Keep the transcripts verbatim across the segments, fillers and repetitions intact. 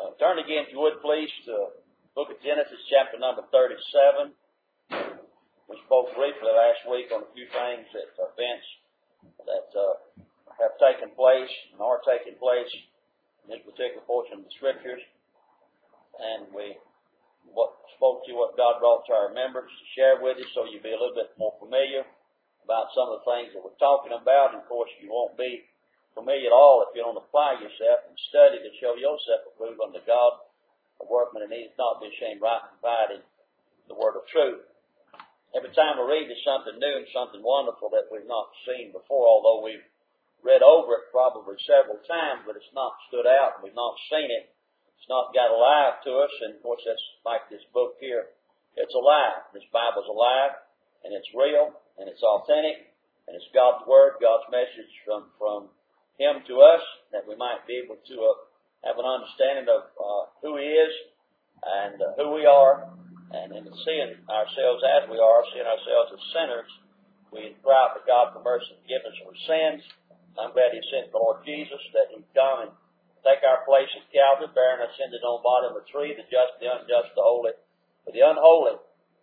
Uh, turn again, if you would, please, to the book of Genesis, chapter number thirty-seven. We spoke briefly last week on a few things, that events that uh, have taken place and are taking place in this particular portion of the Scriptures. And we what, spoke to you what God brought to our remembrance to share with you, so you'll be a little bit more familiar about some of the things that we're talking about. And of course, you won't be familiar at all if you don't apply yourself and study to show yourself approved unto God, a workman that needs not be ashamed, right and dividing the word of truth. Every time we read is something new and something wonderful that we've not seen before, although we've read over it probably several times, but it's not stood out and we've not seen it. It's not got alive to us, and of course that's like this book here. It's alive. This Bible's alive, and it's real, and it's authentic, and it's God's word, God's message from, from Him to us, that we might be able to uh, have an understanding of uh, who He is and uh, who we are, and in seeing ourselves as we are, seeing ourselves as sinners, we cry out to God for mercy and forgiveness of our sins. I'm glad He sent the Lord Jesus, that He'd come and take our place at Calvary, bearing our sins on the bottom of the tree, the just, the unjust, the holy, for the unholy.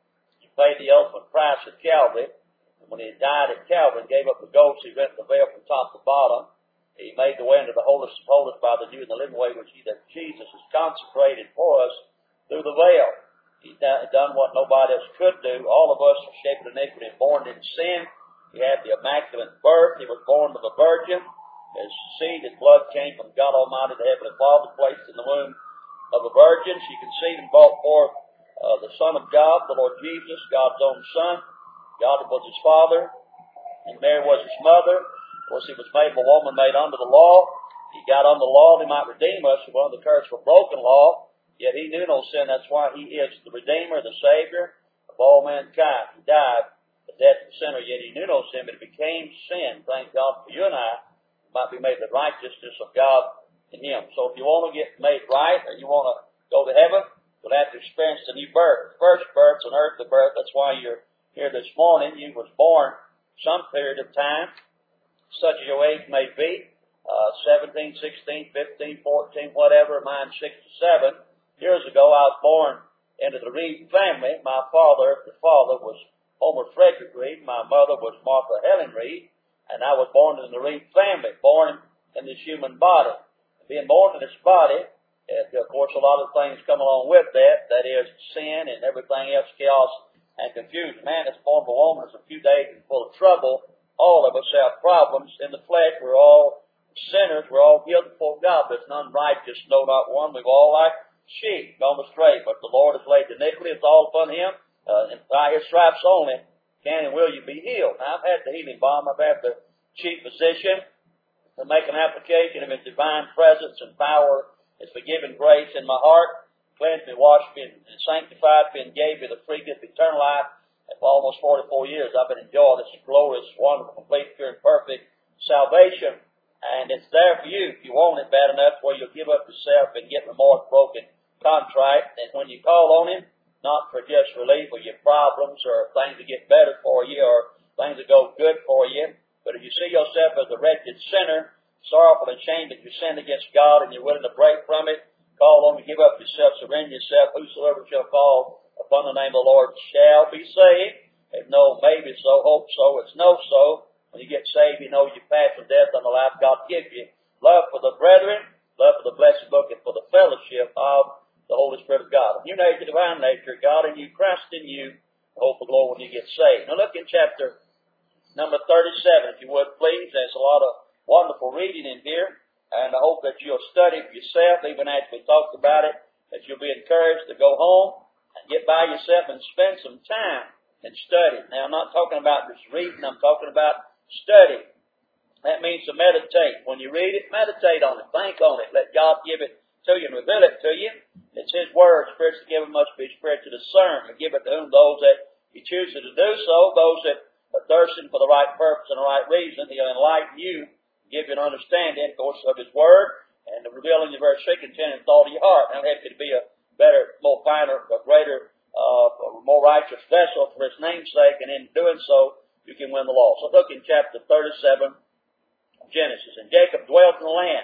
He paid the ultimate price at Calvary. And when He died at Calvary and gave up the ghost, He rent the veil from top to bottom. He made the way into the holiest of holies by the new and the living way, which he, that Jesus has consecrated for us through the veil. He's done what nobody else could do. All of us are shaped in iniquity and born in sin. He had the immaculate birth. He was born of a virgin. His seed, his blood came from God Almighty, the Heavenly Father, placed in the womb of a virgin. She conceived and brought forth uh, the Son of God, the Lord Jesus, God's own Son. God was His Father, and Mary was His mother. Of course, He was made of a woman made under the law. He got under the law that He might redeem us from under the curse of a broken law. Yet He knew no sin. That's why He is the Redeemer, the Savior of all mankind. He died the death of the sinner, yet He knew no sin, but He became sin. Thank God for you and I, might be made the righteousness of God in Him. So if you want to get made right, or you want to go to heaven, you'll have to experience the new birth. First birth's an earthly birth. That's why you're here this morning. You was born some period of time, such as your age may be, uh, seventeen, sixteen, fifteen, fourteen, whatever, mine sixty-seven. Years ago, I was born into the Reed family. My father, the father, was Homer Frederick Reed. My mother was Martha Helen Reed. And I was born in the Reed family, born in this human body. Being born in this body, and of course, a lot of things come along with that. That is sin and everything else, chaos and confusion. Man that's born of a woman is a few days and full of trouble. All of us have problems in the flesh. We're all sinners. We're all guilty before God. There's none righteous, no, not one. We've all like sheep gone astray. But the Lord has laid the iniquity. It's all upon Him. Uh, and by His stripes only can and will you be healed. Now, I've had the healing balm. I've had the chief physician to make an application of His divine presence and power, His forgiving grace in my heart. Cleansed me, washed me, and sanctified me, and gave me the free gift of eternal life. And for almost forty-four years, I've been enjoying this glorious, wonderful, complete, pure, and perfect salvation. And it's there for you if you want it bad enough where you'll give up yourself and get remorse, broken, contrite. And when you call on Him, not for just relief of your problems or things to get better for you or things to go good for you, but if you see yourself as a wretched sinner, sorrowful and ashamed that you sinned against God and you're willing to break from it, call on Him, give up yourself, surrender yourself. Whosoever shall call upon the name of the Lord shall be saved. There's no maybe so, hope so, it's no so. When you get saved, you know you pass from death on the life God gives you. Love for the brethren, love for the blessed book, and for the fellowship of the Holy Spirit of God. A new nature, divine nature, God in you, Christ in you, hope of glory when you get saved. Now look in chapter number thirty-seven, if you would, please. There's a lot of wonderful reading in here, and I hope that you'll study for yourself, even after we talked about it, that you'll be encouraged to go home and get by yourself and spend some time and study. Now, I'm not talking about just reading, I'm talking about study. That means to meditate. When you read it, meditate on it, think on it, let God give it to you and reveal it to you. It's His word. Spirits to give it must be spirit to discern, and give it to whom those that He chooses to do so, those that are thirsting for the right purpose and the right reason. He'll enlighten you, give you an understanding, of course, of His word, and to reveal in your very secret intent and thought of your heart. Now, help you to be a better, more finer, a greater, uh, more righteous vessel for His name's sake, and in doing so, you can win the law. So look in chapter thirty-seven of Genesis. And Jacob dwelt in the land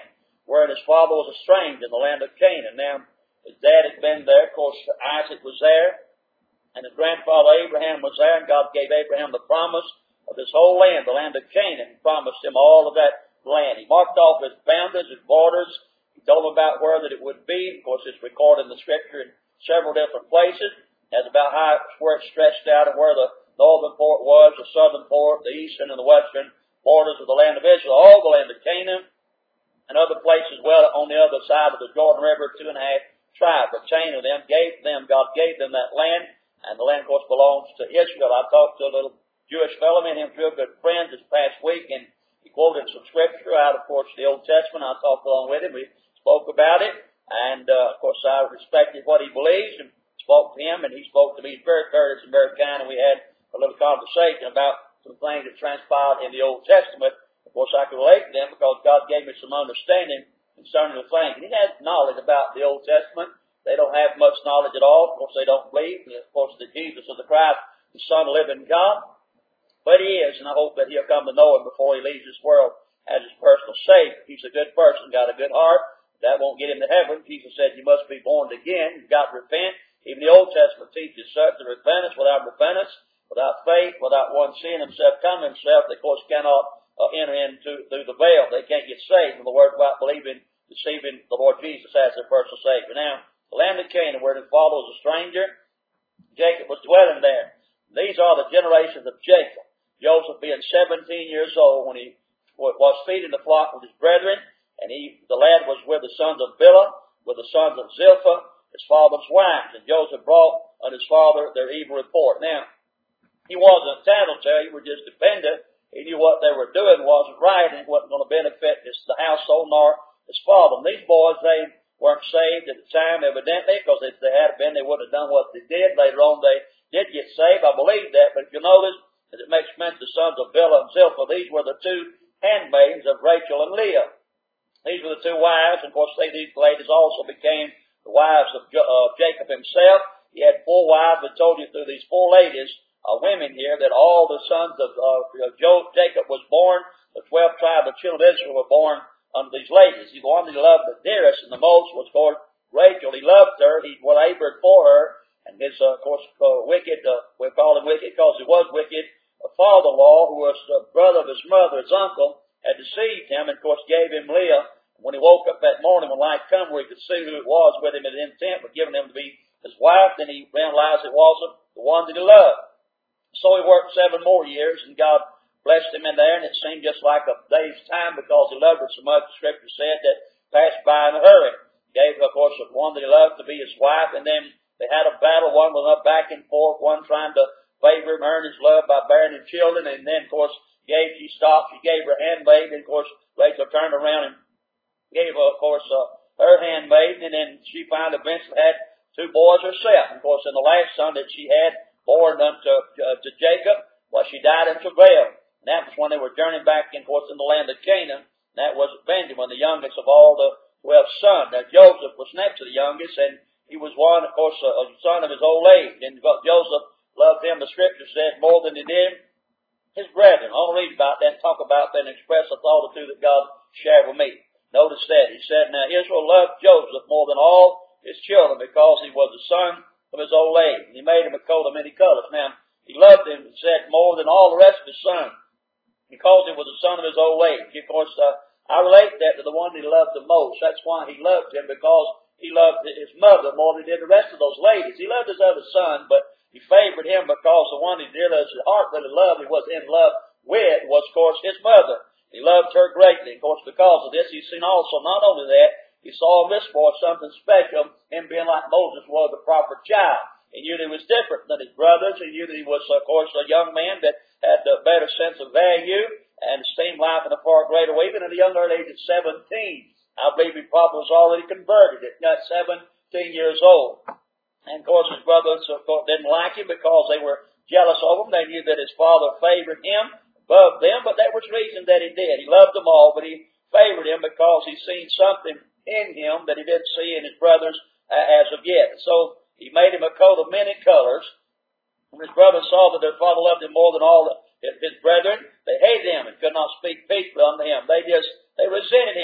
wherein his father was a stranger in the land of Canaan. Now, his dad had been there. Of course, Isaac was there, and his grandfather Abraham was there, and God gave Abraham the promise of this whole land, the land of Canaan. He promised him all of that land. He marked off his boundaries, his borders. He told him about where that it would be. Of course, it's recorded in the Scripture in several different places, as about how where it stretched out and where the northern port was, the southern port, the eastern and the western borders of the land of Israel, all the land of Canaan, and other places well on the other side of the Jordan River, two and a half tribes. But chain of them gave them, God gave them that land, and the land, of course, belongs to Israel. I talked to a little Jewish fellow, me and him, real good friends this past week, and he quoted some scripture out, of course, the Old Testament. I talked along with him. We spoke about it, and, uh, of course, I respected what he believes and spoke to him, and he spoke to me very courteous and very kind, and we had a little conversation about some things that transpired in the Old Testament. Of course, I could relate to them because God gave me some understanding concerning the things. And he has knowledge about the Old Testament. They don't have much knowledge at all. Of course, they don't believe, of course, that Jesus is the Christ, the Son of the living God. But he is, and I hope that he'll come to know him before he leaves this world as his personal Savior. He's a good person, got a good heart. That won't get him to heaven. Jesus said you must be born again. You've got to repent. Even the Old Testament teaches such the repentance. Without repentance, without faith, without one seeing himself, come himself, they, of course, cannot uh, enter into through the veil. They can't get saved, in the word, without believing, receiving the Lord Jesus as their personal Savior. Now, the land of Canaan, where his father was a stranger, Jacob was dwelling there. These are the generations of Jacob. Joseph being seventeen years old when he was feeding the flock with his brethren, and he, the lad was with the sons of Bilhah, with the sons of Zilpah, his father's wives. And Joseph brought on his father their evil report. Now, he wasn't a tattletale, he was just dependent. He knew what they were doing wasn't right, and it wasn't going to benefit his, the household nor his father. And these boys, they weren't saved at the time, evidently, because if they had been, they wouldn't have done what they did. Later on, they did get saved. I believe that. But if you notice, as it makes mention, the sons of Bilhah and Zilpah, these were the two handmaidens of Rachel and Leah. These were the two wives, and of course, they, these ladies also became the wives of uh, Jacob himself. He had four wives. I told you through these four ladies, uh, women here, that all the sons of uh, Job, Jacob was born. The twelve tribes of children of Israel were born unto these ladies. The one he loved the dearest and the most was called Rachel. He loved her. He labored for her. And his, uh, of course, uh, wicked, uh, we call him wicked because he was wicked, a father-in-law who was the brother of his mother, his uncle, had deceived him and, of course, gave him Leah. When he woke up that morning, when light come where he could see who it was with him at intent, but giving him to be his wife, then he realized it wasn't the one that he loved. So he worked seven more years, and God blessed him in there, and it seemed just like a day's time because he loved her so much. The Scripture said that passed by in a hurry. Gave, of course, the one that he loved to be his wife, and then they had a battle. One was up back and forth, one trying to favor him, earn his love by bearing him children, and then, of course, gave, she stopped, she gave her handmaid, and, of course, Rachel turned around and gave her, of course, uh, her handmaid, and then she finally eventually had two boys herself. And, of course, in the last son that she had born unto uh, to Jacob, well, she died in travail. And that was when they were journeying back, of course, in the land of Canaan. And that was Benjamin, the youngest of all the twelve sons. Now, Joseph was next to the youngest, and he was one, of course, a, a son of his old age. And Joseph loved him, the Scripture said, more than he did his brethren. I'll read about that and talk about that and express a thought or two that God shared with me. Notice that. He said, now Israel loved Joseph more than all his children because he was the son of his old age. And he made him a coat of many colors. Now, he loved him, he said, more than all the rest of his sons because he was the son of his old age. Of course, uh, I relate that to the one he loved the most. That's why he loved him, because he loved his mother more than he did the rest of those ladies. He loved his other son, but he favored him because the one he really, his heart really loved, he was in love with, was, of course, his mother. He loved her greatly. Of course, because of this, he's seen also, not only that, he saw in this boy something special, him being like Moses was a proper child. He knew that he was different than his brothers. He knew that he was, of course, a young man that had a better sense of value and esteemed life in a far greater way. Even at a young early age of seventeen, I believe he probably was already converted at not seventeen years old. And, of course, his brothers of course, didn't like him because they were jealous of him. They knew that his father favored him above them, but that was the reason that he did. He loved them all, but he favored him because he seen something in him that he didn't see in his brothers uh, as of yet. So he made him a coat of many colors. When his brothers saw that their father loved him more than all the, his brethren, they hated him and could not speak peacefully unto him. They just, they resented him. They couldn't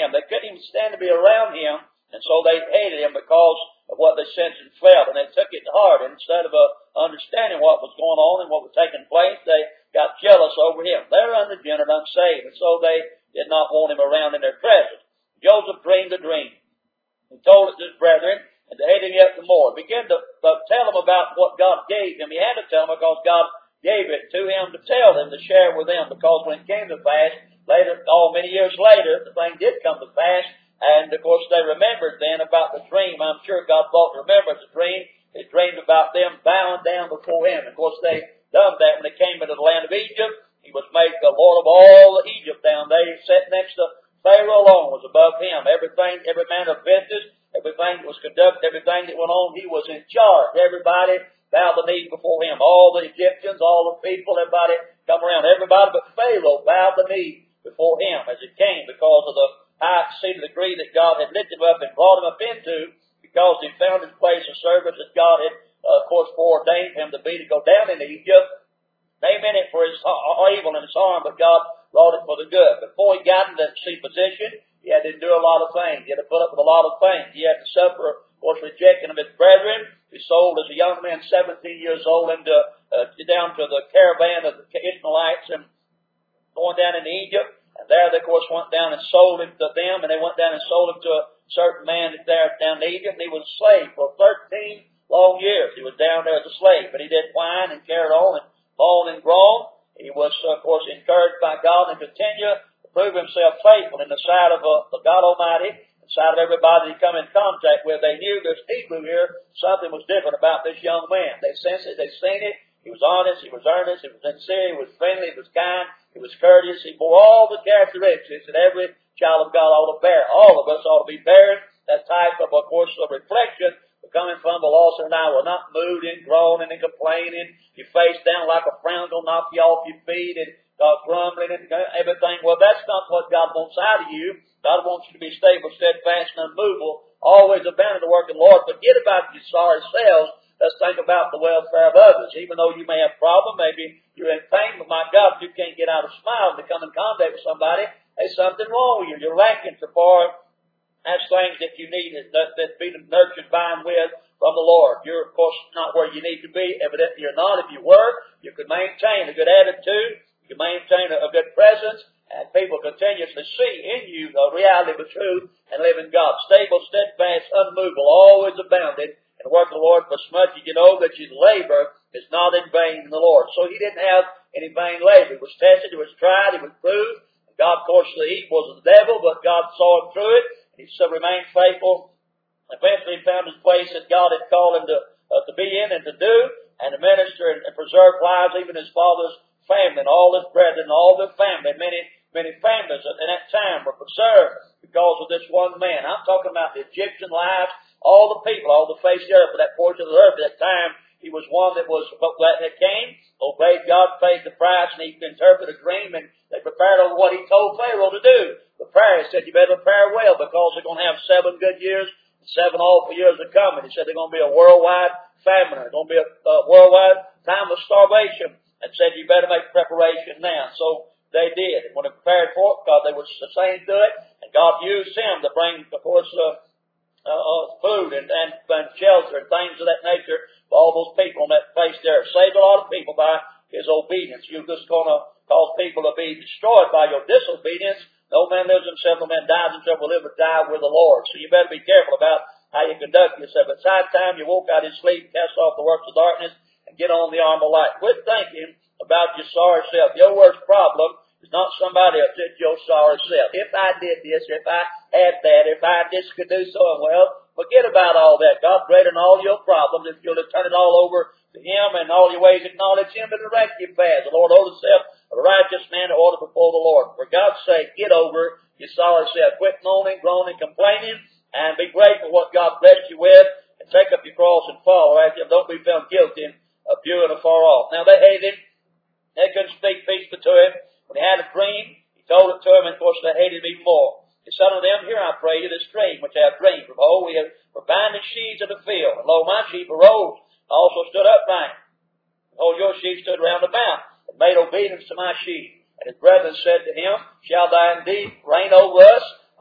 even stand to be around him, and so they hated him because of what they sensed and felt, and they took it to heart. And instead of uh, understanding what was going on and what was taking place, they got jealous over him. They're unregenerate, unsaved, and so they did not want him around in their presence. Joseph dreamed a dream. He told it to his brethren, and they hated him yet the more. He began to uh, tell them about what God gave him. He had to tell them because God gave it to him to tell them, to share with them, because when it came to pass, later, oh, many years later, the thing did come to pass, and of course they remembered then about the dream. I'm sure God thought to remember the dream. He dreamed about them bowing down before him. Of course they done that when they came into the land of Egypt. He was made the Lord of all Egypt down there. He sat next to Pharaoh alone, was above him. Everything, every man of business, everything that was conducted, everything that went on, he was in charge. Everybody bowed the knee before him. All the Egyptians, all the people, everybody come around. Everybody but Pharaoh bowed the knee before him as it came, because of the high seated degree that God had lifted him up and brought him up into, because he found his place of service that God had, uh, of course, foreordained him to be, to go down into Egypt. They meant it for his evil and his harm, but God brought it for the good. Before he got in that seat position, he had to do a lot of things. He had to put up with a lot of things. He had to suffer, of course, rejection of his brethren. He sold as a young man, seventeen years old, into uh, down to the caravan of the Ishmaelites and going down into Egypt. And there, they, of course, went down and sold him to them, and they went down and sold him to a certain man there down in Egypt. And he was a slave for thirteen long years. He was down there as a slave, but he did whine and carried on and moaned and groaned. He was, of course, encouraged by God and continued to prove himself faithful in the sight of uh, the God Almighty, in the sight of everybody he come in contact with. They knew this Hebrew here, something was different about this young man. They sensed it, they seen it. He was honest, he was earnest, he was sincere, he was friendly, he was kind, he was courteous. He bore all the characteristics that every child of God ought to bear. All of us ought to be bearing that type of, of course, of reflection coming from the lost and I will not moving, groaning and complaining. Your face down like a frown will knock you off your feet and uh, grumbling and everything. Well, that's not what God wants out of you. God wants you to be stable, steadfast, and unmovable, always abounding the work of the Lord. Forget about your sorry selves. Let's think about the welfare of others. Even though you may have a problem, maybe you're in pain, but my God, if you can't get out of smiling to come in contact with somebody, there's something wrong with you. You're lacking so far. That's things that you need that, that be nurtured by and with from the Lord. You're, of course, not where you need to be. Evidently you're not. If you were, you could maintain a good attitude. You could maintain a, a good presence. And people continuously see in you the reality of the truth and live in God. Stable, steadfast, unmovable, always abounding in the work of the Lord. For so much as you know that your labor is not in vain in the Lord. So he didn't have any vain labor. He was tested. He was tried. He was proved. God, of course, the evil was the devil, but God saw him through it. He still remained faithful. Eventually he found his place that God had called him to, uh, to be in and to do, and to minister and, and preserve lives, even his father's family and all his brethren, all their family. Many, many families in that time were preserved because of this one man. I'm talking about the Egyptian lives, all the people, all the face of the earth, for that portion of the earth at that time. He was one that was, that came, obeyed God, paid the price, and he interpreted a dream, and they prepared on what he told Pharaoh to do. The prayer, he said, you better prepare well, because they're going to have seven good years, seven awful years are coming. He said they're going to be a worldwide famine. There's going to be a, a worldwide time of starvation. And said you better make preparation now. So they did. When they prepared for it, God, they were sustained to it, and God used him to bring, of course, uh, uh, uh, food and, and, and shelter and things of that nature for all those people on that face there. Saved a lot of people by his obedience. You're just going to cause people to be destroyed by your disobedience. No man lives himself, no man dies himself, will live or die with the Lord. So you better be careful about how you conduct yourself. It's high time you woke out of sleep, cast off the works of darkness, and get on the armor of light. Quit thinking about your sorry self. Your worst problem is not somebody else, it's your sorry self. If I did this, if I had that, if I just could do so well, forget about all that. God's greater than all your problems. If you'll turn it all over to him and all your ways acknowledge him and direct your paths. The Lord owes himself a righteous man to order before the Lord. For God's sake, get over your sorry self. Quit moaning, groaning, complaining, and be grateful for what God blessed you with, and take up your cross and follow after him. Don't be found guilty of few and afar off. Now they hated him. They couldn't speak peacefully to him. When he had a dream, he told it to him, and of course they hated him even more. He said unto them, Hear I pray you this dream which I have dreamed. For behold, we have were binding sheaves of the field, and lo, my sheep arose, also stood upright. Behold, your sheep stood round about, and made obedience to my sheep. And his brethren said to him, Shall thou indeed reign over us?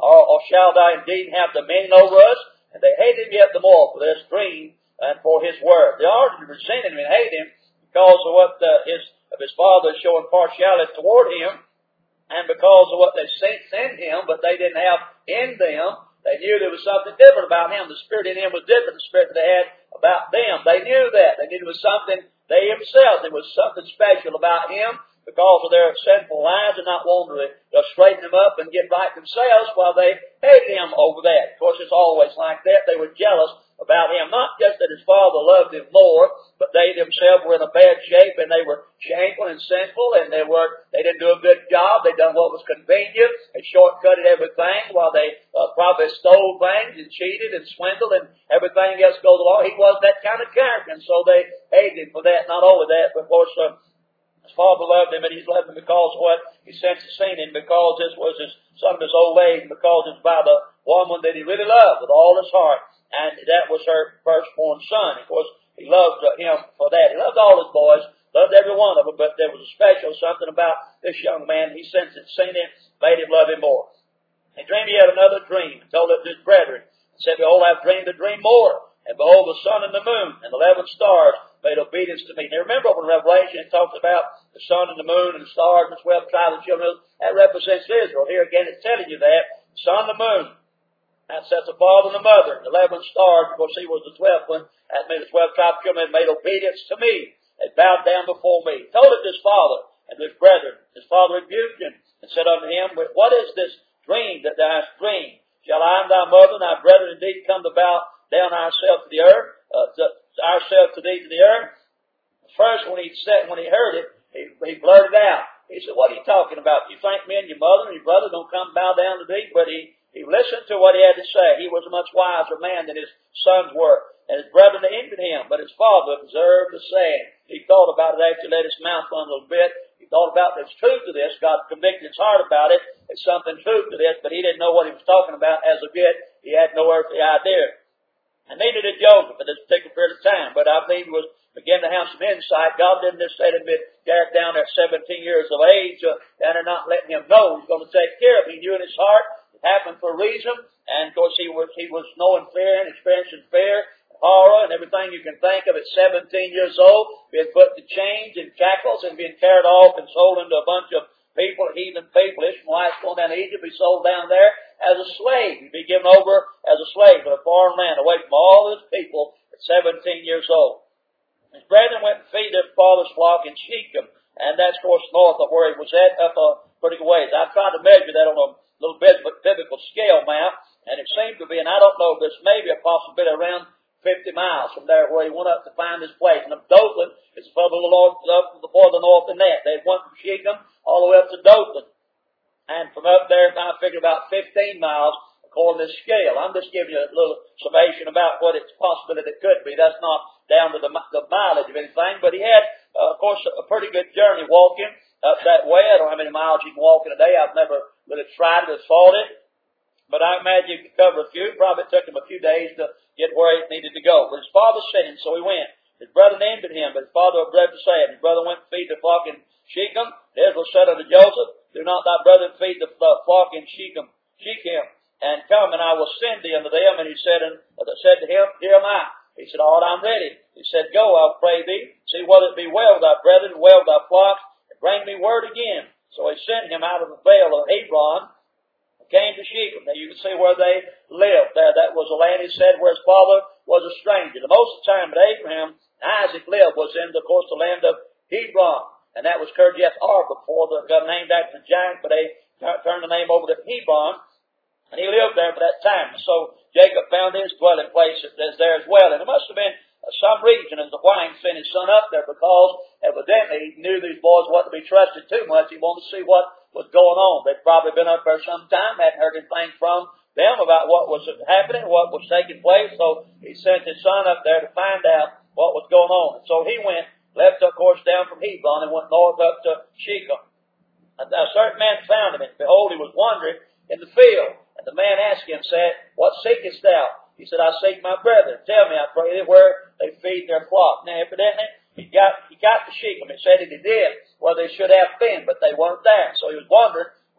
or, or shall thou indeed have dominion over us? And they hated him yet the more for this dream and for his word. They already resented him and hated him because of what uh, his of his father showing partiality toward him, and because of what they sent, sent him, but they didn't have in them. They knew there was something different about him. The spirit in him was different than the spirit that they had about them. They knew that. They knew there was something, they themselves, there was something special about him because of their sinful lives and not wanting to uh, straighten them up and get right themselves while they hated him over that. Of course, it's always like that. They were jealous about him. Not just that his father loved him more, but they themselves were in a bad shape and they were shameful and sinful and they were, they didn't do a good job. They done what was convenient. They shortcutted everything while they uh, probably stole things and cheated and swindled and everything else goes along. He was that kind of character, and so they hated him for that. Not only that, but of course, uh, his father loved him, and he's loved him because of what he sent to see him, because this was his son of his old age, because it's by the woman that he really loved with all his heart. And that was her firstborn son. Of course, he loved uh, him for that. He loved all his boys, loved every one of them, but there was a special something about this young man. He sensed it, seen it, made him love him more. He dreamed he had another dream and told it to his brethren. He said, behold, I've dreamed a dream more. And behold, the sun and the moon and eleven stars made obedience to me. Now remember when Revelation it talks about the sun and the moon and the stars and the twelve tribes of children, that represents Israel. Here again it's telling you that. The sun and the moon. That sets the father and the mother. The eleven stars, because he was the twelfth one. That made the twelve tribes of children made obedience to me. They bowed down before me. He told it to his father and to his brethren. His father rebuked him and said unto him, what is this dream that thou hast dreamed? Shall I and thy mother and thy brethren indeed come to bow down ourselves to the earth, uh, to, ourselves to thee to the earth? First, when he said, when he heard it, he, he blurted out. He said, what are you talking about? You think me and your mother and your brother don't come bow down to thee? But he, he listened to what he had to say. He was a much wiser man than his sons were. And his brethren envied him, but his father observed the saying. He thought about it after he let his mouth run a little bit. He thought about there's truth to this. God convicted his heart about it. There's something truth to this, but he didn't know what he was talking about as of yet. He had no earthly idea. And neither did Joseph at this particular period of time. But I believe he was beginning to have some insight. God didn't just say to him, Derek down there at seventeen years of age, uh, and they're not letting him know he's going to take care of him. He knew in his heart it happened for a reason. And of course he was, he was knowing fear and experiencing fear, horror, and everything you can think of at seventeen years old, being put to chains and shackles and being carried off and sold into a bunch of people, heathen people, Ishmaelites going down to Egypt, be sold down there as a slave. He'd be given over as a slave to a foreign land, away from all his people at seventeen years old. His brethren went and feed their father's flock in Shechem, and that's, of course, north of where he was at, up a pretty good ways. I tried to measure that on a little bit biblical scale map, and it seemed to be, and I don't know, this may be a possibility around fifty miles from there where he went up to find his place. And Dothan is further along, up further north than that. They went from Shechem all the way up to Dothan. And from up there, I figured about fifteen miles according to this scale. I'm just giving you a little summation about what it's possibility it could be. That's not down to the, the mileage of anything, but he had, uh, of course, a pretty good journey walking up that way. I don't know how many miles you can walk in a day. I've never really tried it or thought it. But I imagine you could cover a few. Probably took him a few days to get where he needed to go. But his father sent him, so he went. His brother named him, but his father observed to say it. His brother went to feed the flock in Shechem. Israel said unto Joseph, do not thy brother feed the flock in Shechem, Shechem, and come, and I will send thee unto them. And he said, and said to him, here am I. He said, all right, I'm ready. He said, go, I'll pray thee, see whether it be well with thy brethren, well with thy flocks, and bring me word again. So he sent him out of the vale of Hebron, came to Shechem. Now you can see where they lived there. That was a land, he said, where his father was a stranger. The most of the time that Abraham and Isaac lived was in, of course, the land of Hebron. And that was Kirjath Arba before they got named after the giant, but they turned the name over to Hebron. And he lived there for that time. So Jacob found his dwelling place as there as well. And it must have been some reason as to why he sent his son up there, because evidently he knew these boys wasn't to be trusted too much. He wanted to see what was going on. They'd probably been up there some time, hadn't heard anything from them about what was happening, what was taking place. So he sent his son up there to find out what was going on. And so he went, left, of course, down from Hebron and went north up to Shechem. And a certain man found him, and behold, he was wandering in the field. And the man asked him, said, what seekest thou? He said, I seek my brethren. Tell me, I pray thee, where they feed their flock. Now, evidently, he got, he got to Shechem. It said that he did, well, they should have been, but they weren't there. So he was wondering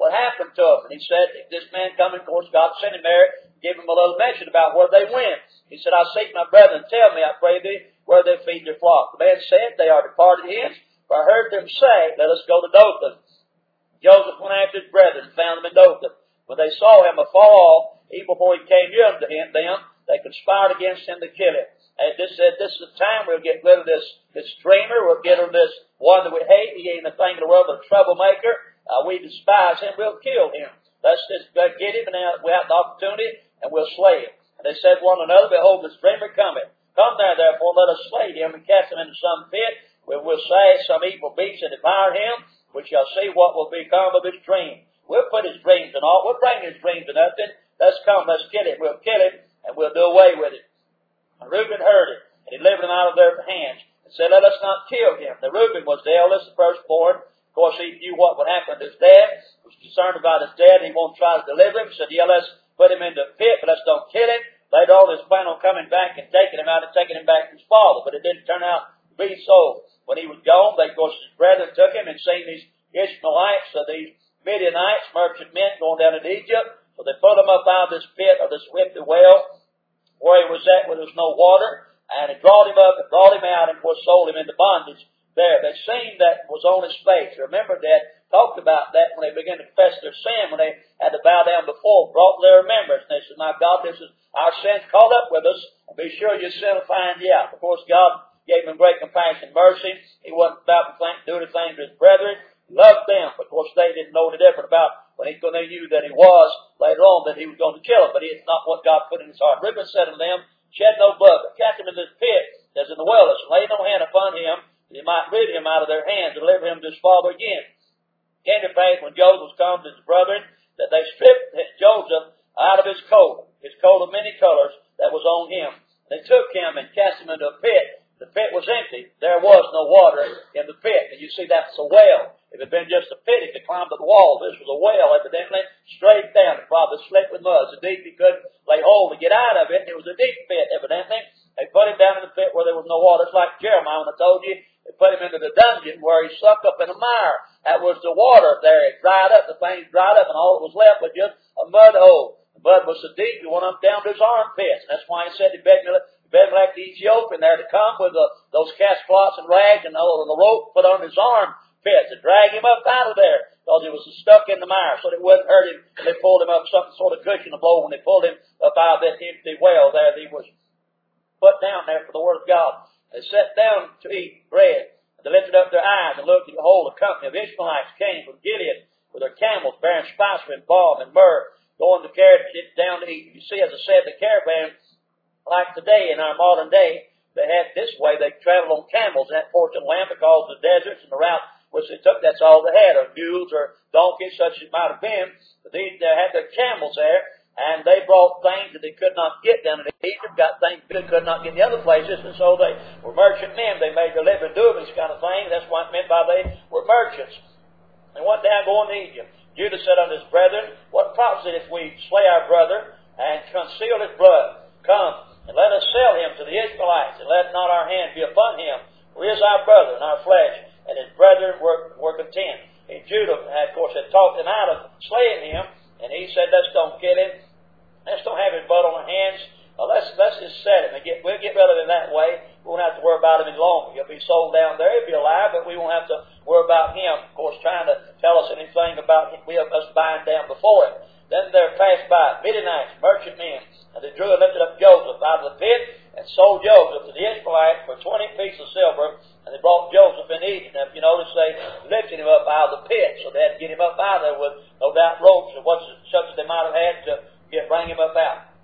what happened to them. And he said, this man coming, of course, God sent him there, gave him a little mention about where they went. He said, I seek my brethren, tell me, I pray thee, where they feed their flock. The man said, they are departed hence, for I heard them say, let us go to Dothan. Joseph went after his brethren and found them in Dothan. When they saw him afar off, even before he came near unto him, them, they conspired against him to kill him. And this said, this is the time we'll get rid of this, this dreamer, we'll get rid of this one that we hate, he ain't a thing in the world but a troublemaker. Uh, we despise him, we'll kill him. Let's just uh, get him, and now we have the opportunity, and we'll slay him. And they said one another, behold, this dreamer cometh. Come there, therefore, let us slay him, and cast him into some pit, where we'll say some evil beast and devour him, we shall see what will become of his dream. We'll put his dreams and all, we'll bring his dreams to nothing. Let's come, let's kill him, we'll kill him, and we'll do away with it. And Reuben heard it, and he delivered him out of their hands, and said, let us not kill him. Now Reuben was the eldest, the firstborn. Of course, he knew what would happen to his dad. He was concerned about his dad, and he won't try to deliver him. He said, yeah, let's put him into a pit, but let's don't kill him. Later on, he was planning on coming back and taking him out and taking him back to his father, but it didn't turn out to be so. When he was gone, they, of course, his brethren took him and seen these Ishmaelites, so these Midianites, merchant men, going down into Egypt. So they put him up out of this pit or this wicked well where he was at, where there was no water, and they brought him up and brought him out and, of course, sold him into bondage there. They seen that was on his face. Remember that, talked about that when they began to confess their sin, when they had to bow down before, brought their remembrance. And they said, my God, this is our sins caught up with us, and be sure your sin will find you out. Of course, God gave him great compassion and mercy. He wasn't about to do anything to his brethren. He loved them. Of course, they didn't know any different about when, he, when they knew that he was later on that he was going to kill them. But it's not what God put in his heart. Reuben said to them, shed no blood, but cast him in this pit as in the wilderness, and lay no hand upon him, that he might rid him out of their hands, and deliver him to his father again. It came to pass when Joseph was come to his brethren, that they stripped Joseph out of his coat, his coat of many colors that was on him. They took him and cast him into a pit. The pit was empty. There was no water in the pit. And you see, that's a well. If it had been just a pit, he could climb to the wall. This was a well, evidently, straight down. It probably slick with mud. So deep he couldn't lay hold to get out of it. It was a deep pit, evidently. They put him down in the pit where there was no water. It's like Jeremiah, when I told you, they put him into the dungeon where he sucked up in a mire. That was the water there. It dried up. The thing dried up, and all that was left was just a mud hole. The mud was so deep, he went up down to his armpits. And that's why he said to Abimelech the Ethiopian there to come with the, those cast cloths and rags and the, and the rope put on his armpits to drag him up out of there, because he was stuck in the mire, so that it wouldn't hurt him. And they pulled him up, something sort of cushion to blow when they pulled him up out of that empty well there that he was put down there for the word of God. They sat down to eat bread. And they lifted up their eyes and looked, and behold, a company of Ishmaelites came from Gilead with their camels bearing spices and balm and myrrh, going to carry it down to eat. You see, as I said, the caravan, like today in our modern day, they had this way, they traveled on camels in that portion of land, because the deserts and the route which they took, that's all they had, or mules or donkeys, such as it might have been. But they, they had their camels there, and they brought things that they could not get down in Egypt, got things they could not get in the other places, and so they were merchant men. They made their living doing this kind of thing. That's what it meant by they were merchants. They went down going to Egypt. Judah said unto his brethren, what profits it if we slay our brother and conceal his blood? Come, and let us sell him to the Ishmaelites, and let not our hand be upon him. For he is our brother and our flesh. And his brethren were, were content. And Judah, had, of course, had talked him out of slaying him, and he said, let's don't kill him. Let's don't have his blood on our hands. Uh, let's, let's just set him. And get, we'll get rid of him that way. We won't have to worry about him any longer. He'll be sold down there. He'll be alive, but we won't have to worry about him, of course, trying to tell us anything about him. We have us buying down before him. Then there passed by Midianites, merchant men, and they drew and lifted up Joseph out of the pit and sold Joseph to the Ishmaelites for twenty pieces of silver, and they brought Joseph in Egypt. Now, if you notice, they lifted him up out of the pit, so they had to get him up out of there with no doubt ropes or what such as they might have had to get bring him up out.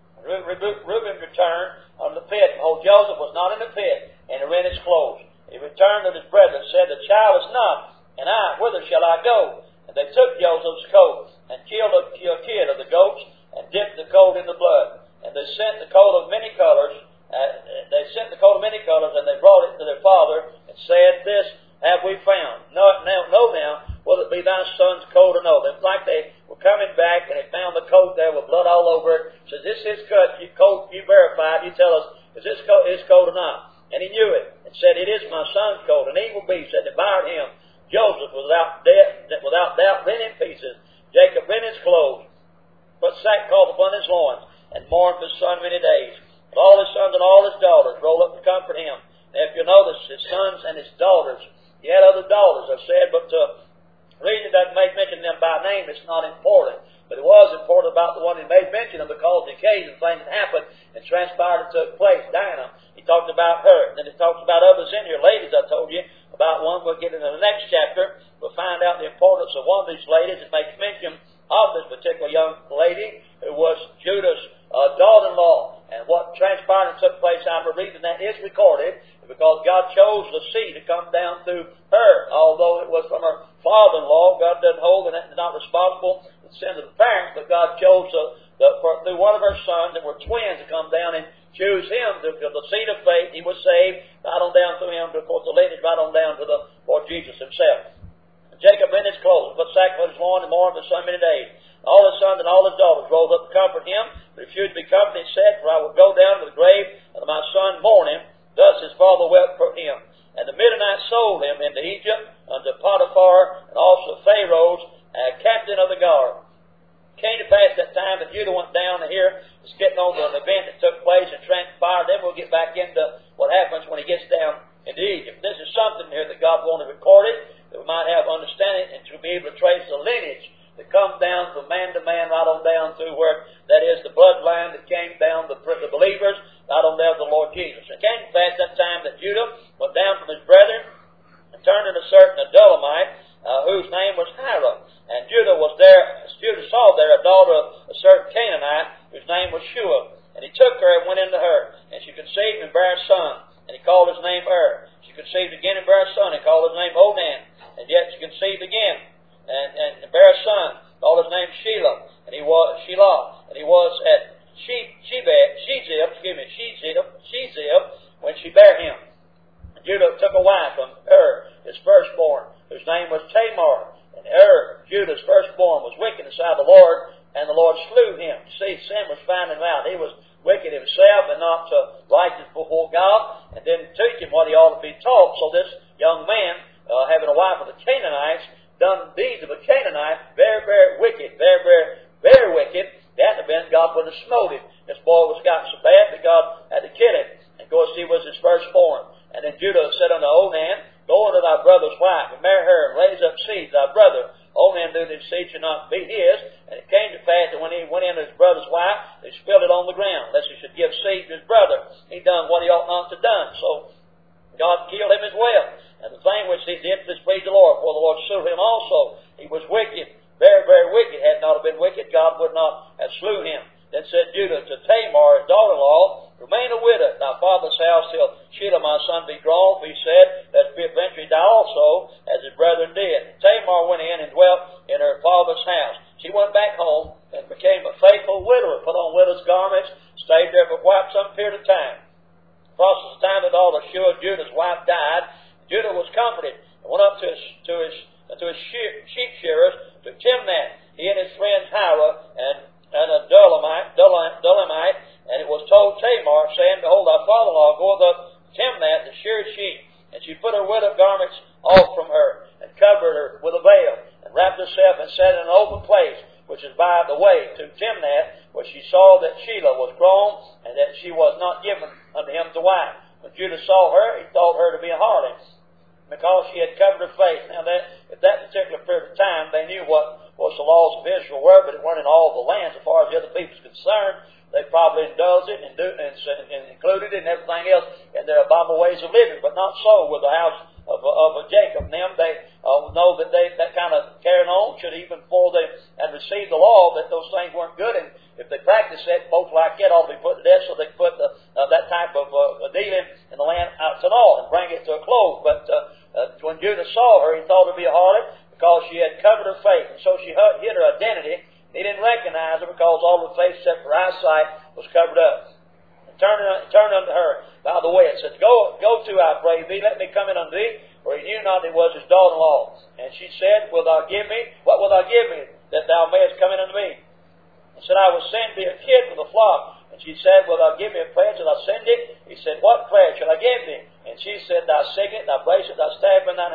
Reuben returned unto the pit. Behold, Joseph was not in the pit, and he rent his clothes. He returned to his brethren and said, the child is not, and I, whither shall I go? And they took Joseph's coat, and killed a, a kid of the goats, and dipped the coat in the blood. And they sent the coat of many colors, uh, they sent the coat of many colors, and they brought it to their father, and said, this have we found. Know now, know now, will it be thy son's coat or no? It's like they were coming back, and they found the coat there with blood all over it. Says, this is cut, you coat, you verified, you tell us, is this coat his coat or not? And he knew it, and said, it is my son's coat. An evil beast had devoured him. Joseph, without, death, without doubt, rent in pieces, Jacob rent his clothes, put sackcloth upon his loins, and mourned for his son many days. But all his sons and all his daughters rolled up to comfort him. Now, if you notice, his sons and his daughters, he had other daughters, I've said, but uh, the reason he doesn't make mention of them by name is not important. But it was important about the one he made mention of because the occasion things that happened and transpired and took place. Dinah, he talked about her. And then he talks about others in here. Ladies, I told you about one. We'll get into the next chapter. We'll find out the importance of one of these ladies that makes mention of this particular young lady who was Judah's uh, daughter-in-law. And what transpired and took place, I believe, and that is recorded because God chose the seed to come down through her. Although it was from her father-in-law, God doesn't hold and is not responsible for the sins of the parents, but God chose the, the, for, through one of her sons that were twins to come down and choose him to, to the seed of faith. He was saved right on down through him, to, of course, the lineage right on down to the Lord Jesus himself. And Jacob rent his clothes, put sackcloth on his loins, and mourned for so many days. All his sons and all his daughters rose up to comfort him, but refused to be comforted, and said, For I will go down to the grave of my son mourning. Thus his father wept for him. And the Midianites sold him into Egypt unto Potiphar, and also Pharaoh's uh, captain of the guard. It came to pass that time that Judah went down, and here it's getting on to an event that took place and transpired. Then we'll get back into what happens when he gets down into Egypt. This is something here that God wanted recorded, that we might have understanding and to be able to trace the lineage that comes down from man to man, right on down through where that is the bloodline that came down the, the believers, right on down to the Lord Jesus. It came to pass that time that Judah went down from his brethren and turned into a certain Adulamite, uh, whose name was Hira. And Judah was there, Judah saw there a daughter of a certain Canaanite, whose name was Shua. And he took her and went into her, and she conceived and bare a son, and he called his name Er. She conceived again and bare a son, and called his name Onan. And yet she conceived again, and, and, and bare a son, called his name Shelah, and he was Shelah, and he was at She Shezib, excuse me, Shezib, Shezib, when she bare him. And Judah took a wife from Er, his firstborn, whose name was Tamar. And Er, Judah's firstborn, was wicked in the sight of the Lord, and the Lord slew him. See, sin was finding him out. He was wicked himself and not uh, righteous before God, and didn't teach him what he ought to be taught. So this young man, uh, having a wife of the Canaanites, done deeds of a Canaanite, very, very wicked, very, very, very wicked. That had been, God would have smote him. This boy was gotten so bad that God had to kill him. And of course, he was his firstborn. And then Judah said unto Onan, Go unto thy brother's wife, and marry her, and raise up seed to thy brother. Onan knew that his seed should not be his. And it came to pass that when he went into his brother's wife, they spilled it on the ground, lest he should give seed to his brother. He done what he ought not to have done. So God killed him as well. And the thing which he did displeased the Lord, for the Lord slew him also. He was wicked, very, very wicked. Had not been wicked, God would not have slew him. Then said Judah to Tamar, his daughter-in-law, Remain a widow at thy father's house till Shelah my son be grown. For he said, That eventually die also, as his brethren did. Tamar went in and dwelt in her father's house. She went back home and became a faithful widower, put on widow's garments, stayed there for quite some period of time. Across the time that all the Shua, Judah's wife, died, Judah was comforted and went up to his, to his, to his sheep shearers, to Timnath, he and his friends Hira and, and a Dulamite, Dulamite, and it was told Tamar, saying, Behold, thy father-in-law goeth up to Timnath to shear sheep. And she put her widow garments off from her, and covered her with a veil, and wrapped herself and sat in an open place, which is by the way to Timnath, where she saw that Shelah was grown, and that she was not given unto him to wife. When Judah saw her, he thought her to be a harlot, because she had covered her face. Now, that, at that particular period of time, they knew what, what the laws of Israel were, but it weren't in all the lands as far as the other people is concerned. They probably indulged it and, do, and, and included it and everything else in their abominable ways of living, but not so with the house of, of Jacob. And them, they uh, know that they that kind of carrying on should, even before they had received the law, that those things weren't good. And if they practiced that, folks like that ought to be put to death, so they could put the, uh, that type of uh, dealing in the land out to naught and bring it to a close. But uh, uh, when Judah saw her, he thought her to be a harlot, because she had covered her face, and so she hid her identity. He didn't recognize her, because all her face except for eyesight was covered up. And turned, turned unto her by the way, it says, Go, go to, I pray thee, let me come in unto thee, for he knew not it was his daughter-in-law. And she said, Wilt thou give me? What wilt thou give me, that thou mayest come in unto me? He said, I will send thee a kid with a flock. And she said, Wilt thou give me a pledge, and I'll send it? He said, What pledge shall I give thee? And she said, Thy signet, thy bracelet, thy staff in thine hand.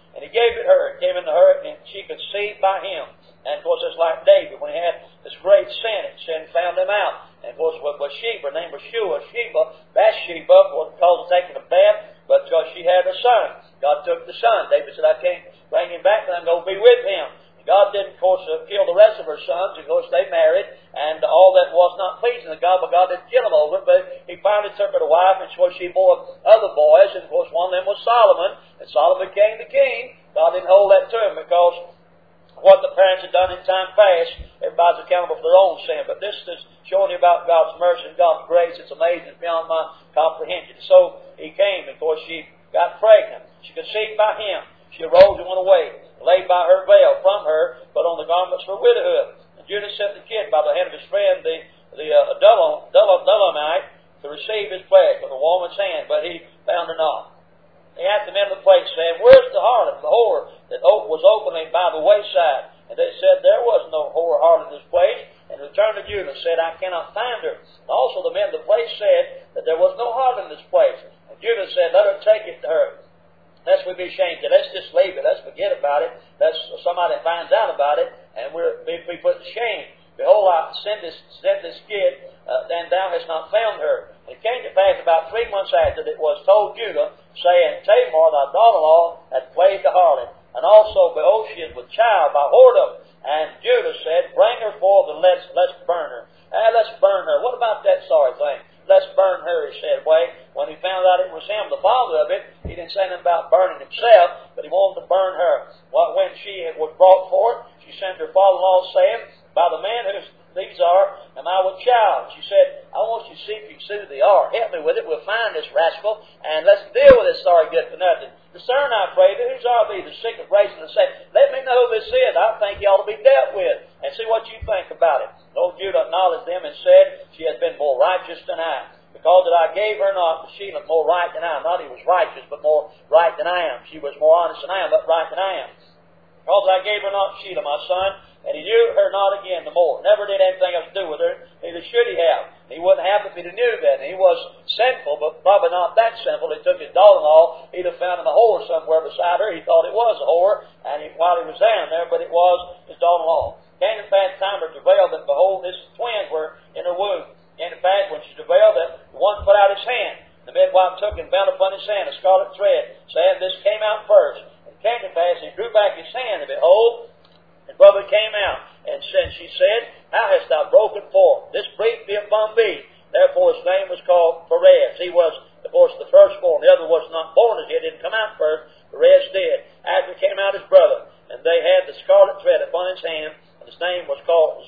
And he gave it her. It came into her, and she could see by him. And of course, it's like David when he had this great sin, and sin found him out. And of course, with Bathsheba, her name was Shua, Sheba, Bathsheba, was because of taking a bath, but because she had a son. God took the son. David said, I can't bring him back, but I'm going to be with him. And God didn't, of course, uh, kill the rest of her sons. Of course, they married, and all that was not pleasing to God, but God didn't kill them over it. But he finally took her to wife, and so she bore other boys, and of course, one of them was Solomon, and Solomon became the king. God didn't hold that to him because what the parents had done in time past, everybody's accountable for their own sin. But this is showing you about God's mercy and God's grace. It's amazing. It's beyond my comprehension. So he came, and of course she got pregnant. She conceived by him. She arose and went away, laid by her veil from her, put on the garments of her widowhood. And Judah sent the kid by the hand of his friend, the, the uh, Adullamite, to receive his pledge from the woman's hand, but he found her not. He asked the men of the place, saying, Where's the harlot, the whore, that was openly by the wayside? And they said, There was no whore harlot in this place. And returned to Judah and said, I cannot find her. And also the men of the place said that there was no harlot in this place. And Judah said, Let her take it to her, lest we be ashamed. Let's just leave it. Let's forget about it. Let's somebody finds out about it, and we're, we, we put to shame. Behold, I send this, send this kid, uh, and thou hast not found her. And it came to pass about three months after that it was told Judah, saying, Tamar, thy daughter-in-law, hath played the harlot. And also, behold, she is with child by whoredom. And Judah said, Bring her forth and let's, let's burn her. Ah, let's burn her. What about that sorry thing? Let's burn her, he said. Wait, when he found out it was him, the father of it, he didn't say anything about burning himself, but he wanted to burn her. Well, when she was brought forth, she sent her father-in-law, saying, By the man whose these are, am I with child? She said, I want you to see if you can see who they are. Help me with it. We'll find this rascal, and let's deal with this sorry good for nothing. Discern, I pray, whose are these, the sick of grace and the saint? Let me know who this is. I think he ought to be dealt with, and see what you think about it. Old Judah acknowledged them and said, She has been more righteous than I, because that I gave her not to Shelah more right than I am. Not he was righteous, but more right than I am. She was more honest than I am, but right than I am. Because I gave her not Shelah, my son, and he knew her not again the more. Never did anything else to do with her, neither should he have. He wouldn't have if he'd have knew that. And he was sinful, but probably not that sinful. He took his daughter-in-law, he'd have found him a whore somewhere beside her. He thought it was a whore, and he, while he was down there, but it was his daughter-in-law. Came to pass time her travail, that behold, his twins were in her womb. Came to pass when she travailed, that the one put out his hand. The midwife took and bound upon his hand a scarlet thread, saying, This came out first. And came to pass, he drew back his hand, and behold, his brother came out, and said, she said, How hast thou broken forth? This grief be upon thee. Therefore his name was called Perez. He was, of course, the firstborn. The other was not born as yet, didn't come out first. Perez did. After came out his brother, and they had the scarlet thread upon his hand, and his name was called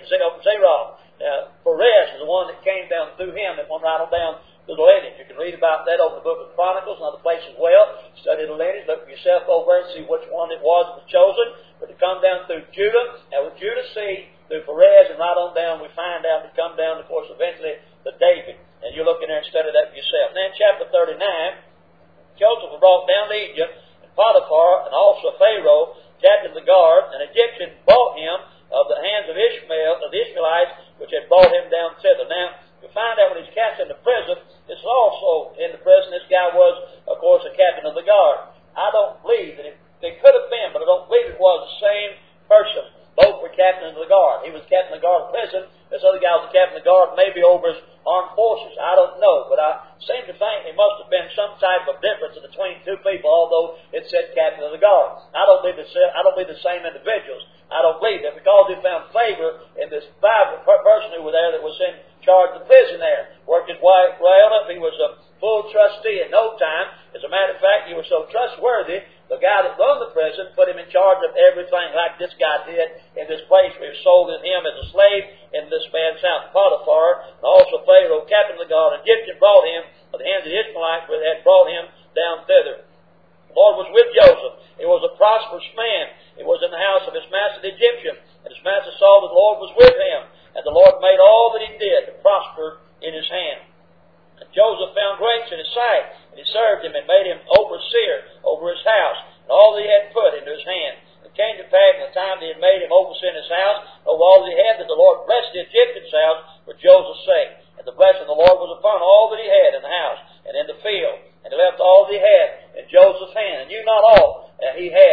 Zerah. Now, Perez is the one that came down through him that went right on down through the lineage. You can read about that over the book of Chronicles and other places as well. Study the lineage, look for yourself over and see which one it was that was chosen. But to come down through Judah, now with Judah seed, through Perez, and right on down, we find out to come down, of course, eventually to David. And you look in there and study that for yourself. And then chapter thirty-nine, Joseph was brought down to Egypt, and Potiphar, and also Pharaoh, captain of the guard, an Egyptian, bought him of the hands of Ishmael, of the Ishmaelites, which had brought him down thither. Now, you find out when he's cast into prison, this is also in the prison. This guy was, of course, a captain of the guard. I don't believe that it, it could have been, but I don't believe it was the same person. Both were captains of the guard. He was captain of the guard of prison. This other guy was the captain of the guard, maybe over his armed forces. I don't know, but I seem to think there must have been some type of difference between two people, although it said captain of the guard. I don't believe the, I don't believe the same individuals. I don't believe that because he found favor in this Bible person who was there that was in charge of the prison there. Worked his way up. He was a full trustee in no time. As a matter of fact, he was so trustworthy, the guy that run the prison put him in charge of everything like this guy did in this place. We were sold in him as a slave in this man's house, Potiphar, and also Pharaoh, captain of the guard, an Egyptian, brought him by the hands of the Ishmaelites, but had brought him down thither. The Lord was with Joseph. He was a prosperous man. He was in the house of his master the Egyptian, and his master saw that the Lord was with him, and the Lord made all that he did to prosper in his hand. And Joseph found grace in his sight, and he served him and made him overseer over his house, and all that he had put into his hand. It came to pass in the time that he had made him overseer in his house, over all that he had, that the Lord blessed the Egyptian's house for Joseph's sake. And the blessing of the Lord was upon all that he had in the house and in the field. And he left all that he had in Joseph's hand, and knew not all that he had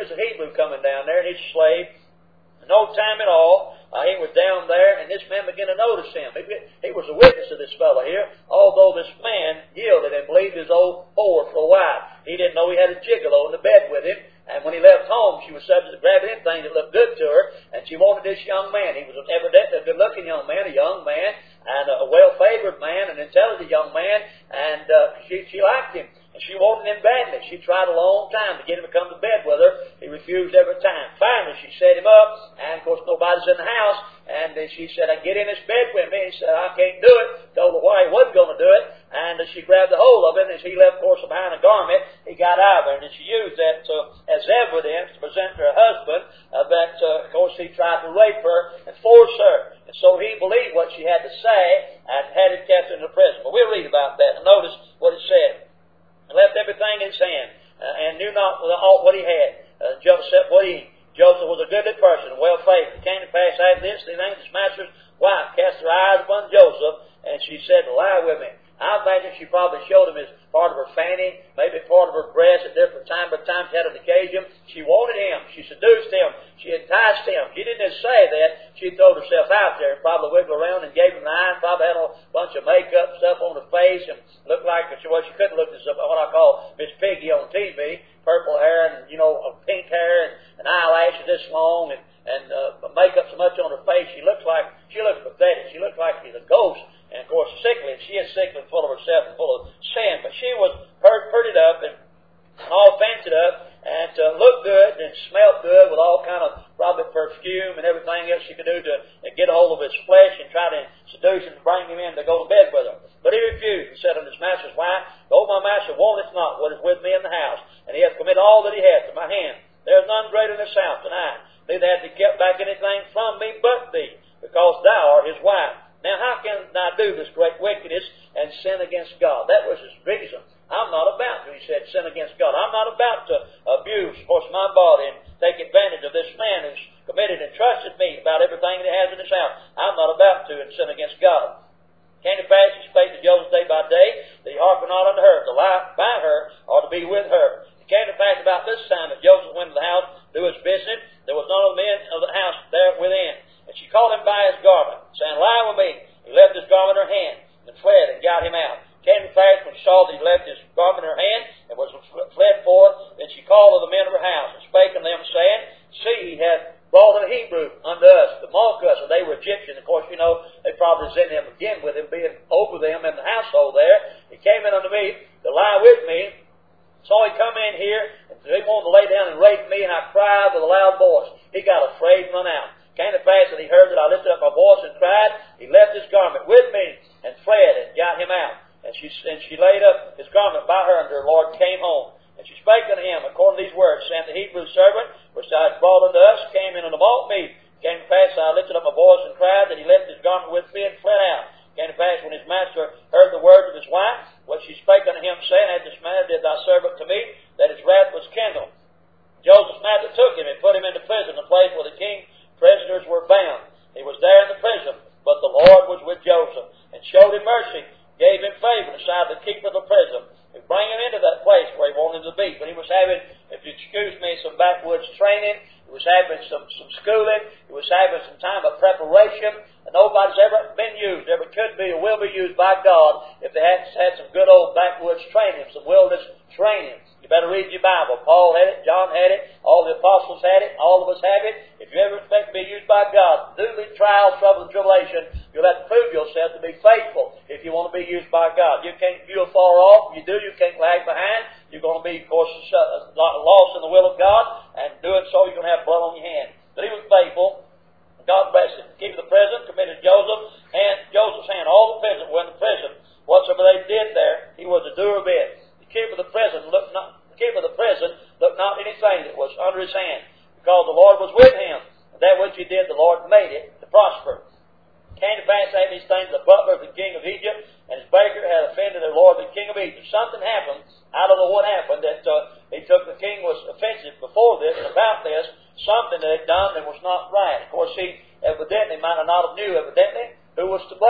was a Hebrew coming down there, and he's a slave. No time at all, uh, he was down there, and this man began to notice him. He, he was a witness of this fellow here, although this man yielded and believed his old whore for a wife. He didn't know he had a gigolo in the bed with him, and when he left home, she was subject to grabbing anything that looked good to her, and she wanted this young man. He was evidently a good-looking young man, a young man, and a well-favored man, an intelligent young man, and uh, she, she liked him. She wanted him badly. She tried a long time to get him to come to bed with her. He refused every time. Finally, she set him up, and of course nobody's in the house, and then she said, I get in this bed with me. He said, I can't do it. Told her why he wasn't going to do it, and she grabbed a hold of him, and as he left, of course, behind a garment, he got out of there, and then she used that to, as evidence to present to her husband uh, that, uh, of course, he tried to rape her and force her. And so he believed what she had to say and had it kept in the prison. But we'll read about that and notice what it said. And left everything in his hand, uh, and knew not what he had, uh, Joseph what he. Joseph was a goodly person, well favored. It came to pass after this, the his master's wife cast her eyes upon Joseph, and she said, lie with me. I imagine she probably showed him as part of her fanny, maybe part of her breast at different times, but times had an occasion. She wanted him. She seduced him. She enticed him. She didn't just say that. She threw herself out there and probably wiggled around and gave him the eye, and probably had a bunch of makeup stuff on her face and looked like, well, she couldn't look as what I call Miss Piggy on T V, purple hair and, you know, pink hair and, and eyelashes this long and, and uh, makeup so much on her face. She looks like, she looks pathetic. She looked like she's a ghost. And, of course, sickly. She is sickly, full of herself and full of sin. But she was prettied up and all fancied up and uh, looked good and smelled good with all kind of probably perfume and everything else she could do to uh, get a hold of his flesh and try to seduce him and bring him in to go to bed with her. But he refused. He said unto his master's wife, though my master wanteth not what is with me in the house, and he hath committed all that he hath to my hand. There is none greater in this house than I. Neither hath he kept back anything from me but thee, because thou art his wife. Now, how can I do this great wickedness and sin against God? That was his reason. I'm not about to, he said, sin against God. I'm not about to abuse, of course, my body and take advantage of this man who's committed and trusted me about everything that he has in his house. I'm not about to and sin against God. Came to pass, he spake to Joseph day by day, that he hearkened not unto her, to lie by her, or to be with her. It came to pass about this time that Joseph went to the house to do his business. There was none of the men of the house there within. And she called him by his garment, saying, lie with me. He left his garment in her hand, and fled, and got him out. Came to pass when she saw that he left his garment in her hand, and was fled forth, then she called to the men of her house, and spake unto them, saying, see, he hath brought a Hebrew unto us, to mock us. And they were Egyptians. Of course, you know, they probably sent him again with him, being over them in the household there. He came in unto me to lie with me. So he come in here, and he wanted to lay down and rape me, and I cried with a loud voice. He got afraid and run out. Came to pass that he heard that I lifted up my voice and cried. He left his garment with me and fled and got him out. And she and she laid up his garment by her, and her Lord came home. And she spake unto him according to these words, saying, the Hebrew servant which thou hast brought unto us came in unto mock me. Came to pass that I lifted up my voice and cried, that he left his garment with me and fled out. Came to pass when his master heard the words of his wife, what she spake unto him, saying, at this manner did thy servant to me, that his wrath was kindled. Joseph's master took him and put him into prison, the place where the king prisoners were bound. He was there in the prison, but the Lord was with Joseph, and showed him mercy, gave him favor beside the keeper of the prison, and bring him into that place where he wanted him to be. But he was having, if you excuse me, some backwoods training. He was having some, some schooling. He was having some time of preparation. And nobody's ever been used, ever could be or will be used by God if they hadn't had some good old backwoods training, some wilderness training. You better read your Bible. Paul had it, John had it, all the apostles had it, all of us have it. If you ever expect to be used by God, through the trials, trouble, and tribulation, you'll have to prove yourself to be faithful if you want to be used by God. You can't, you'll fall off. If you do, you can't lag behind. You're going to be, of course, lost in the will of God, and doing so, you're going to have blood on your hand. But he was faithful. God bless him. The keeper of the prison committed Joseph and Joseph's hand. All the prison were in the prison. Whatsoever they did there, he was a doer of it. The keeper of the prison looked not, the keeper of the prison looked not anything that was under his hand, because the Lord was with him. And that which he did, the Lord made it to prosper. Came to pass after these things, the butler of the king of Egypt and his baker had offended the Lord, the king of Egypt. Something happened. I don't know what happened. That uh, he took the king was offensive before this and about this. Something that he'd done that was not right. Of course, he evidently might have not have knew evidently who was to blame.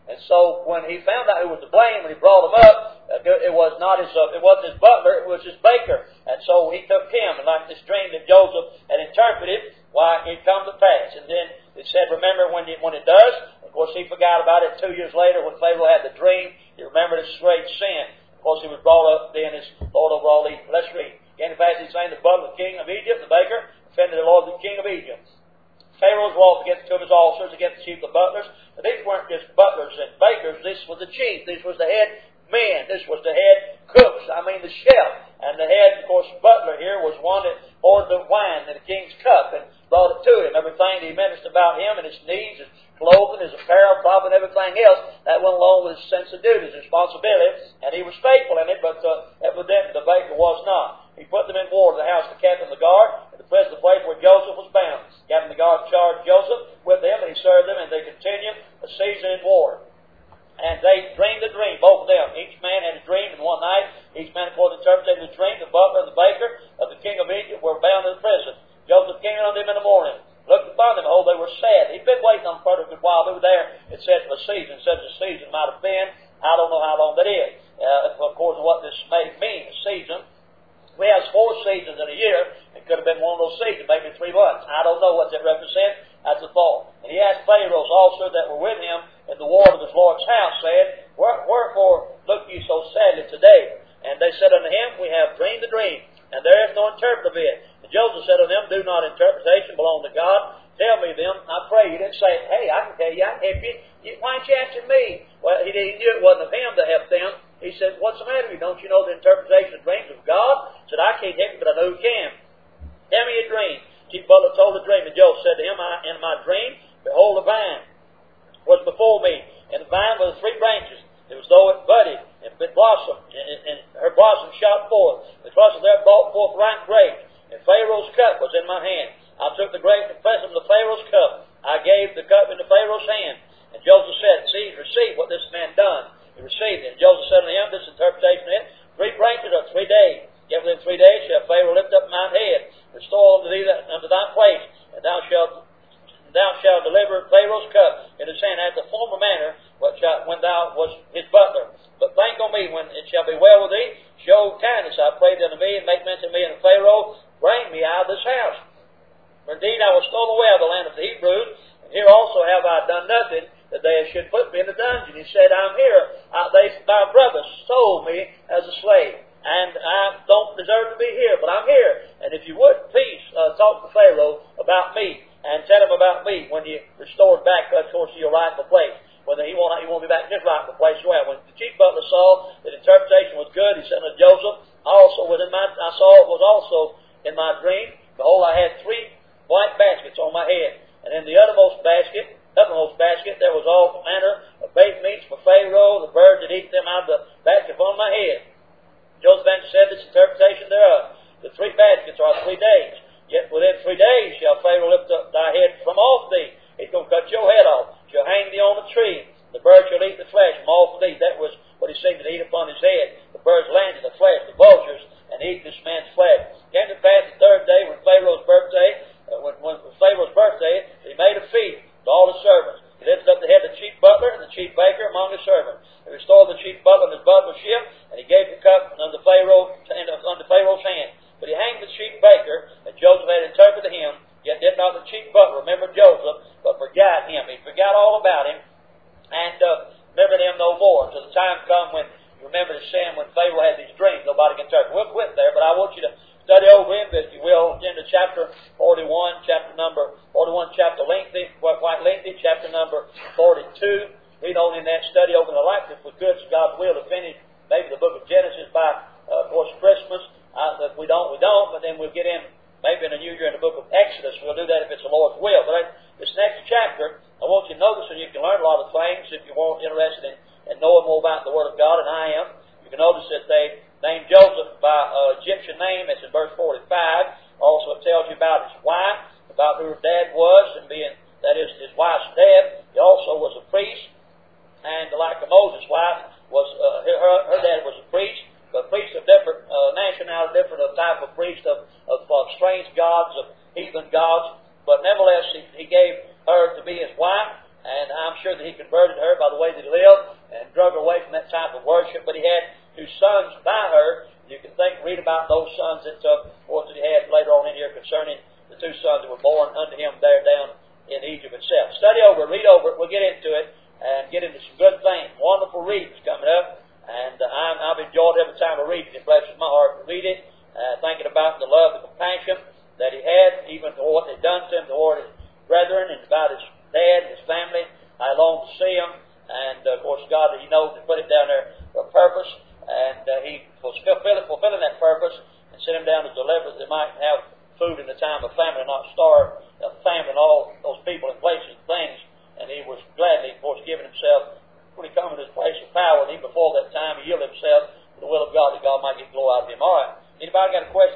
And so when he found out who was to blame, when he brought him up, it was not his, uh, it wasn't his butler, it was his baker. And so he took him, and like this dream that Joseph had interpreted, why it come to pass. And then it said, remember when it, when it does, of course he forgot about it two years later when Pharaoh had the dream. He remembered his great sin. Of course he was brought up then as Lord over all Egypt. Let's read. Again, in fact, he's saying the butler, the king of Egypt, the baker, offended the Lord, the king of Egypt. Pharaoh's wrath against two of his officers, against the chief of the butlers. But these weren't just butlers and bakers. This was the chief. This was the head men. This was the head cooks. I mean the chef. And the head, of course, butler here was one that poured the wine in the king's cup and brought it to him. Everything that he mentioned about him and his needs, his clothing, his apparel, probably and everything else, that went along with his sense of duty, his responsibility. And he was faithful in it, but uh, evidently the baker was not. He put them in ward to the house of the captain of the guard, and the present place where Joseph was bound. The captain of the guard charged Joseph with them, and he served them, and they continued a season in war. And they dreamed a dream, both of them. Each man had a dream in one night. Each man, according to the interpretation of the dream, the butler and the baker of the king of Egypt were bound in the prison. Joseph came on them in the morning, looked upon them, behold, they were sad. He'd been waiting on them for a good while. They were there, it said, for a season. Such a season might have been. I don't know how long that is. Uh, according to what this may mean, a season. We have four seasons in a year. It could have been one of those seasons, maybe three months. I don't know what that represents. That's a thought. And he asked Pharaoh's also that were with him in the ward of his Lord's house, saying, Wherefore look ye so sadly today? And they said unto him, We have dreamed a dream, and there is no interpreter of it. And Joseph said unto them, Do not interpretation belong to God? Tell me them, I pray. He didn't say, Hey, I can tell you, I can help you. Why aren't you asking me? Well, he, he knew it wasn't of him to help them. He said, What's the matter with you? Don't you know the interpretation of dreams of God? He said, I can't help you, but I know who can. Tell me your dream. Chief butler told the dream, and Joseph said to him, I, In my dream, behold, a vine was before me, and the vine was three branches. It was though it budded, and it blossomed, and, and, and her blossom shot forth. The blossom there brought forth ripe grapes, and Pharaoh's cup was in my hand. I took the grapes and pressed them to Pharaoh's cup. I gave the cup into Pharaoh's hand. And Joseph said, See, receive what this man done. He received it. And Joseph said unto him, This interpretation is, Three branches are three days. Yet within three days shall Pharaoh lift up mine head, restore unto thee that, unto thy place, and thou shalt thou shalt deliver Pharaoh's cup in his hand after the former manner, which I, when thou was his butler. But think on me when it shall be well with thee. Show kindness, I pray thee unto me, and make mention of me unto Pharaoh. Bring me out of this house. For indeed I was stolen away out of the land of the Hebrews, and here also have I done nothing, that they should put me in the dungeon. He said, I'm here. Uh, they, my brothers sold me as a slave, and I don't deserve to be here, but I'm here. And if you would, please uh, talk to Pharaoh about me, and tell him about me when you restored back, of course, to your rightful place. Whether he won't, he won't be back in his rightful place. Well, when the chief butler saw that the interpretation was good, he said to Joseph, also within my, I saw it was also in my dream. Behold, I had three white baskets on my head, and in the uttermost basket, uppermost basket, there was all manner of baked meats for Pharaoh, the birds that eat them out of the basket upon my head. Joseph answered said, This interpretation thereof, the three baskets are three days. Yet within three days shall Pharaoh lift up thy head from off thee. He's going to cut your head off. Shall hang thee on a tree. The birds shall eat the flesh from off thee. That was what he seemed to eat upon his head. The birds landed the flesh, the vultures, and eat this man's flesh. It came to pass the third day when Pharaoh's birthday, uh, when, when Pharaoh's birthday, he made a feast to all his servants. He lifted up the head of the chief butler and the chief baker among his servants. He restored the chief butler in his butlership, and he gave the cup unto Pharaoh, unto Pharaoh's hand. But he hanged the chief baker, and Joseph had interpreted him, yet did not the chief butler remember Joseph, but forgot him. He forgot all about him, and uh, remembered him no more, until the time come when you remember the sin when Pharaoh had these dreams. Nobody can interpret. We'll quit there, but I want you to study over him, if you will, into chapter forty-one, chapter number forty-one, chapter lengthy, quite, quite lengthy, chapter number forty-two. Read on in that study over the life, if we could, so God's will, to finish maybe the book of Genesis by, uh, of course, Christmas. Uh, if we don't, we don't, but then we'll get in maybe in the new year in the book of Exodus. We'll do that if it's the Lord's will. But I, this next chapter, I want you to notice, and you can learn a lot of things if you're more interested in, in knowing more about the Word of God, and I am. You can notice that they named Joseph by uh, Egyptian name. It's in verse forty-five. Also, it tells you about his wife, about who her dad was, and being, that is, his wife's dad. He also was a priest, and like Moses' wife, was uh, her, her dad was a priest. But priests of different uh, nationality, different of type of priest of, of uh, strange gods, of heathen gods. But nevertheless, he, he gave her to be his wife, and I'm sure that he converted her by the way that he lived and drug her away from that type of worship. But he had two sons by her. You can think, read about those sons that, uh, what that he had later on in here concerning the two sons that were born unto him there down in Egypt itself. Study over it, read over it, we'll get into it and get into some good things. Wonderful readings coming up, and uh, I'm, I've enjoyed every time I read it. It blesses my heart to read it, uh, thinking about the love, the compassion that he had, even for what they'd done to him, toward his brethren, and about his dad and his family. I long to see him, and uh, of course God, he knows to put it down there for a purpose, and uh, he was fulfilling, fulfilling that purpose and sent him down to deliver that they might have food in the time of famine and not starve the famine and all those people and places and things. And he was gladly, of course, giving himself when he come to this place of power. And even before that time, he yielded himself to the will of God that God might get glory out of him. All right. Anybody got a question